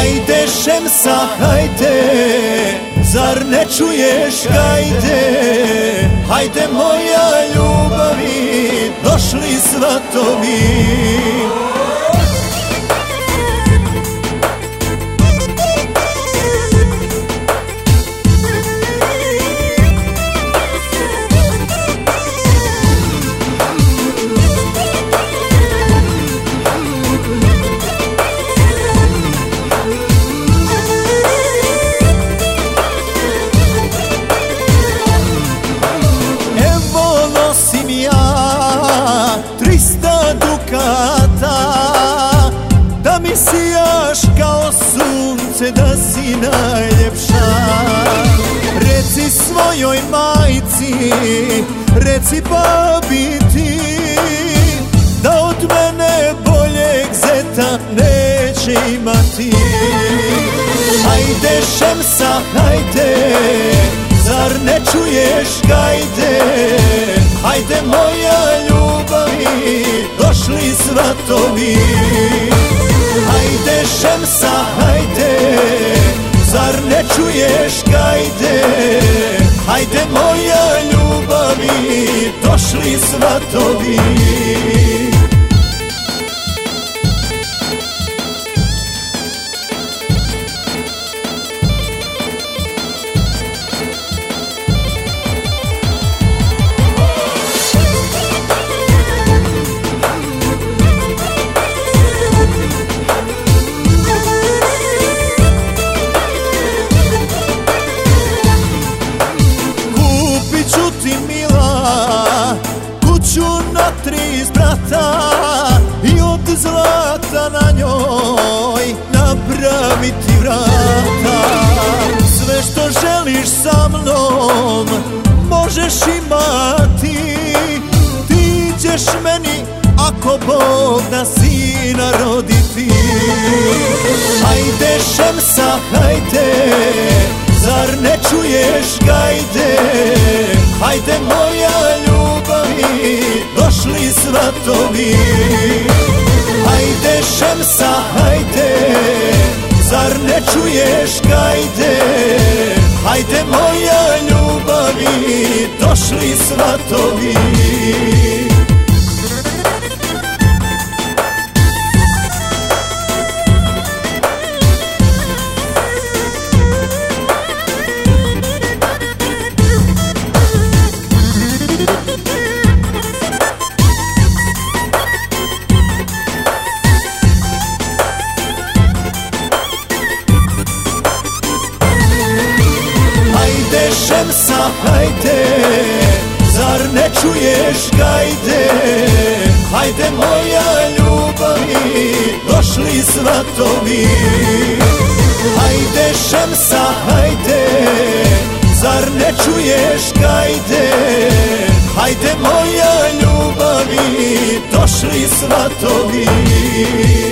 Hajde Šemsa, hajde, zar ne čuješ hajde? Hajde moja ljubavi, došli svatovi. Da mi sijaš kao sunce, da si najljepša. Reci svojoj majci, reci babi ti, da od mene boljeg zeta neće imati. Hajde Šemsa, hajde, zar ne čuješ hajde? Hajde moja ljubavi, došli svatovi. Hajde Šemsa, hajde, zar ne čuješ hajde? Hajde moja ljubavi, došli svatovi. Na 3 sprata i od zlata na njoj napraviti vrata. Sve što želiš sa mnom možeš imati. Ti ćeš meni ako Bog da sina roditi. Hajde Šemsa, hajde, zar ne čuješ hajde? Hajde moja ljubavi, došli svatovi. Hajde Šemsa, hajde, zar ne čuješ hajde? Hajde moja ljubavi, došli svatovi. Šemsa, hajde, zar ne čuješ hajde? Hajde moja ljubavi, došli svatovi. Hajde Šemsa, hajde, zar ne čuješ hajde? Hajde moja ljubavi, došli svatovi.